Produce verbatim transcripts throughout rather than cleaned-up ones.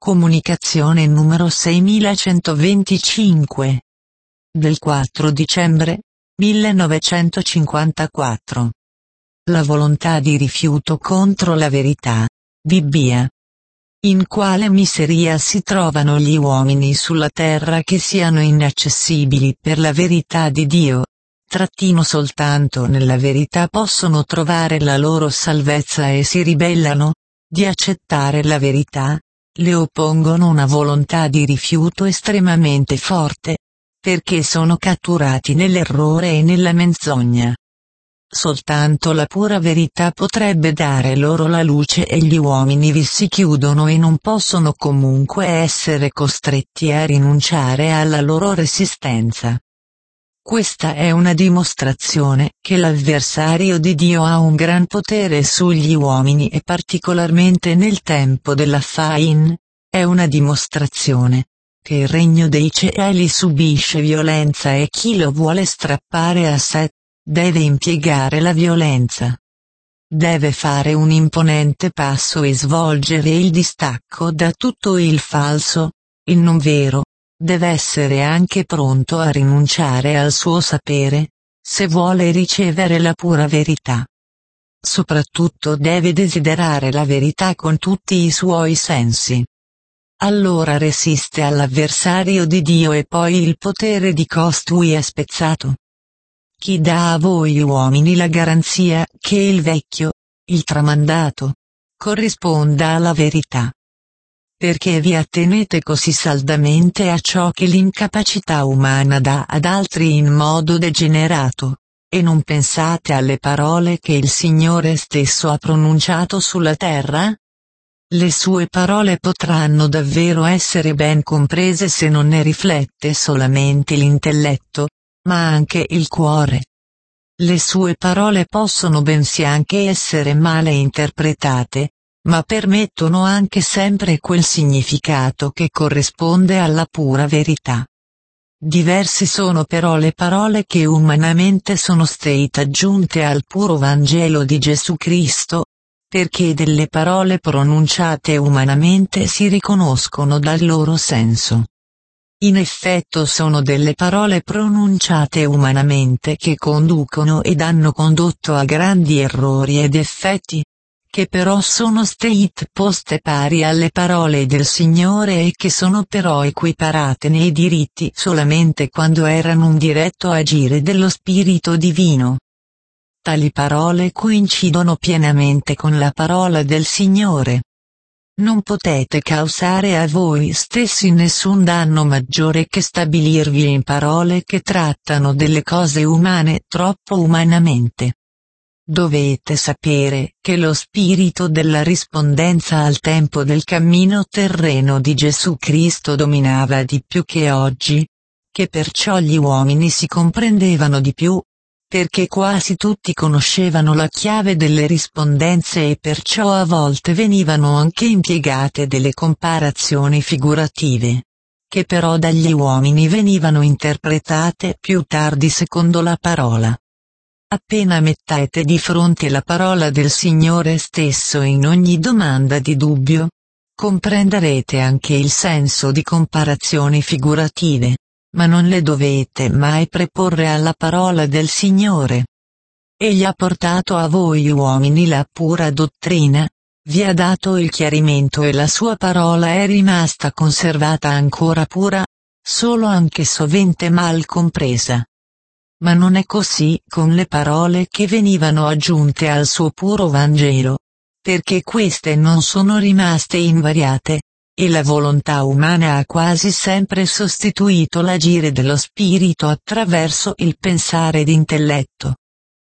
Comunicazione numero seimilacentoventicinque. Del quattro dicembre millenovecentocinquantaquattro. La volontà di rifiuto contro la verità. Bibbia. In quale miseria si trovano gli uomini sulla terra che siano inaccessibili per la verità di Dio? Trattino soltanto nella verità possono trovare la loro salvezza e si ribellano, di accettare la verità, le oppongono una volontà di rifiuto estremamente forte, perché sono catturati nell'errore e nella menzogna. Soltanto la pura verità potrebbe dare loro la luce e gli uomini vi si chiudono e non possono comunque essere costretti a rinunciare alla loro resistenza. Questa è una dimostrazione che l'avversario di Dio ha un gran potere sugli uomini e particolarmente nel tempo della Fain, è una dimostrazione che il regno dei cieli subisce violenza e chi lo vuole strappare a sé, deve impiegare la violenza. Deve fare un imponente passo e svolgere il distacco da tutto il falso, il non vero. Deve essere anche pronto a rinunciare al suo sapere, se vuole ricevere la pura verità. Soprattutto deve desiderare la verità con tutti i suoi sensi. Allora resiste all'avversario di Dio e poi il potere di costui è spezzato. Chi dà a voi uomini la garanzia che il vecchio, il tramandato, corrisponda alla verità? Perché vi attenete così saldamente a ciò che l'incapacità umana dà ad altri in modo degenerato, e non pensate alle parole che il Signore stesso ha pronunciato sulla terra? Le sue parole potranno davvero essere ben comprese se non ne riflette solamente l'intelletto, ma anche il cuore. Le sue parole possono bensì anche essere male interpretate, ma permettono anche sempre quel significato che corrisponde alla pura verità. Diversi sono però le parole che umanamente sono state aggiunte al puro Vangelo di Gesù Cristo, perché delle parole pronunciate umanamente si riconoscono dal loro senso. In effetto sono delle parole pronunciate umanamente che conducono ed hanno condotto a grandi errori ed effetti, che però sono state poste pari alle parole del Signore e che sono però equiparate nei diritti solamente quando erano un diretto agire dello Spirito Divino. Tali parole coincidono pienamente con la parola del Signore. Non potete causare a voi stessi nessun danno maggiore che stabilirvi in parole che trattano delle cose umane troppo umanamente. Dovete sapere che lo spirito della rispondenza al tempo del cammino terreno di Gesù Cristo dominava di più che oggi, che perciò gli uomini si comprendevano di più, perché quasi tutti conoscevano la chiave delle rispondenze e perciò a volte venivano anche impiegate delle comparazioni figurative, che però dagli uomini venivano interpretate più tardi secondo la parola. Appena mettete di fronte la parola del Signore stesso in ogni domanda di dubbio, comprenderete anche il senso di comparazioni figurative, ma non le dovete mai preporre alla parola del Signore. Egli ha portato a voi uomini la pura dottrina, vi ha dato il chiarimento e la sua parola è rimasta conservata ancora pura, solo anche sovente mal compresa. Ma non è così con le parole che venivano aggiunte al suo puro Vangelo, perché queste non sono rimaste invariate, e la volontà umana ha quasi sempre sostituito l'agire dello Spirito attraverso il pensare d'intelletto.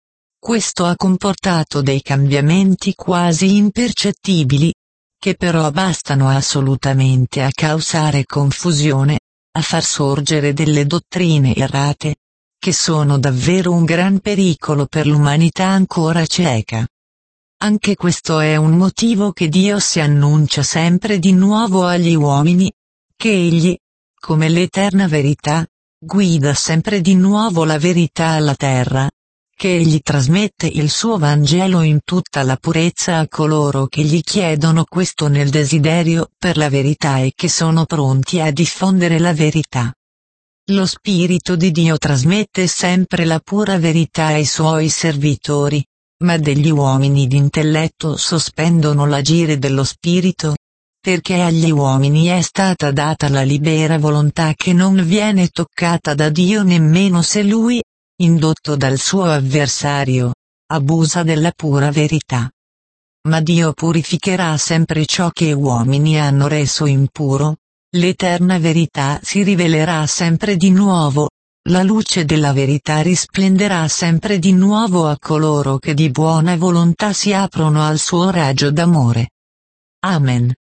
Questo ha comportato dei cambiamenti quasi impercettibili, che però bastano assolutamente a causare confusione, a far sorgere delle dottrine errate, che sono davvero un gran pericolo per l'umanità ancora cieca. Anche questo è un motivo che Dio si annuncia sempre di nuovo agli uomini, che Egli, come l'eterna verità, guida sempre di nuovo la verità alla terra, che egli trasmette il suo Vangelo in tutta la purezza a coloro che gli chiedono questo nel desiderio per la verità e che sono pronti a diffondere la verità. Lo Spirito di Dio trasmette sempre la pura verità ai suoi servitori, ma degli uomini d'intelletto sospendono l'agire dello Spirito, perché agli uomini è stata data la libera volontà che non viene toccata da Dio nemmeno se lui, indotto dal suo avversario, abusa della pura verità. Ma Dio purificherà sempre ciò che uomini hanno reso impuro, l'eterna verità si rivelerà sempre di nuovo, la luce della verità risplenderà sempre di nuovo a coloro che di buona volontà si aprono al suo raggio d'amore. Amen.